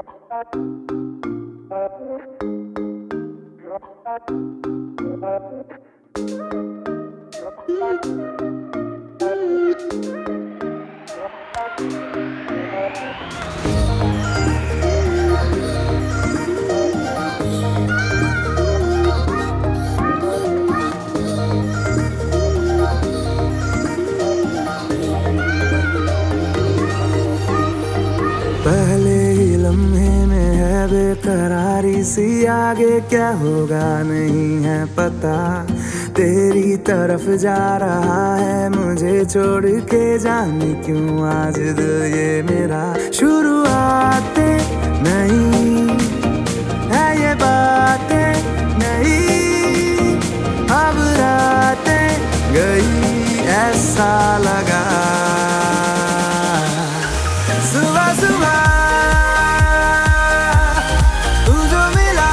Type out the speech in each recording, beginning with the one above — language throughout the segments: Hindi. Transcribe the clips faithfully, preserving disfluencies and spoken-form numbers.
पहले ही लम्हे में है बेकरारी सी, आगे क्या होगा नहीं है पता। तेरी तरफ जा रहा है मुझे छोड़ के, जाने क्यों आज दिल ये मेरा। शुरुआतें नहीं है ये बातें नहीं, अब रातें गई ऐसा लगा। सुबह सुबह तू जो मिला,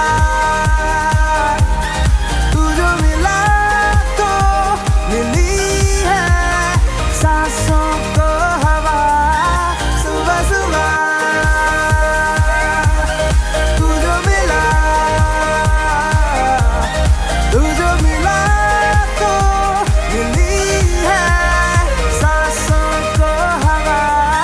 तू जो मिला तो मिली है सांसों को हवा। सुबह सुबह तू जो मिला, तू जो मिला तो मिली है सांसों को हवा।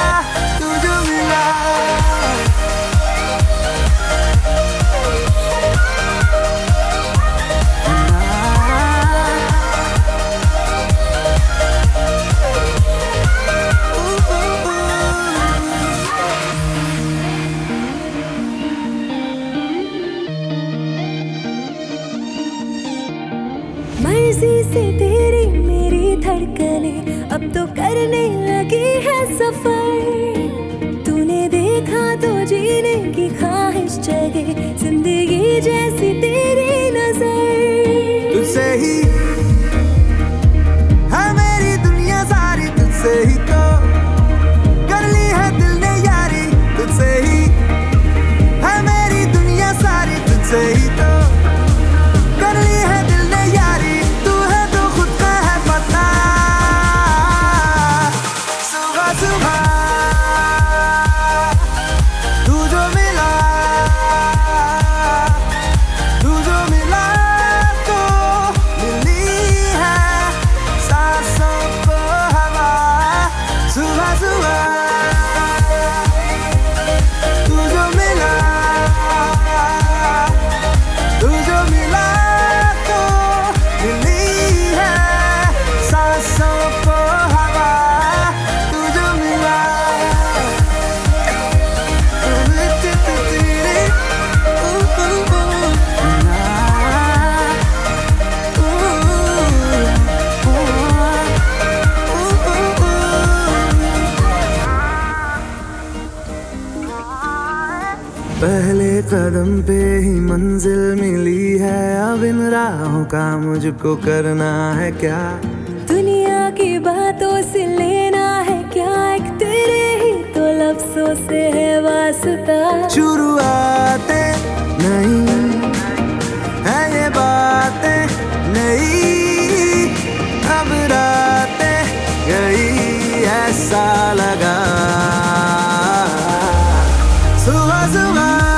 मर्जी से तेरी मेरी धड़कने अब तो करने लगी है सफर। तूने देखा तो जीने की ख्वाहिश जगे, जिंदगी जैसी तेरी नजर। तुझसे ही है मेरी दुनिया सारी, तुझसे ही तो कर ली है दिल ने यारी। तुझसे ही है मेरी दुनिया सारी, तुझसे ही तो कर ली है दिल ने यारी। तू है तो खुद का है पता। सुबह सुबह तू जो मिला, तू जो मिला तो मिली है सांसों को हवा। सुबह सुबह तू जो मिला, तू जो मिला तो मिली है सांसों को हवा। तू जो मिला पहले कदम पे ही मंजिल मिली है, अब इन राहों का मुझको करना है क्या। दुनिया की बातों से लेना है क्या, एक तेरे ही तो लफ्जों से है वास्ता। शुरुआतें नहीं है ये बातें नहीं, अब रातें गई ऐसा लगा। सुबह सुबह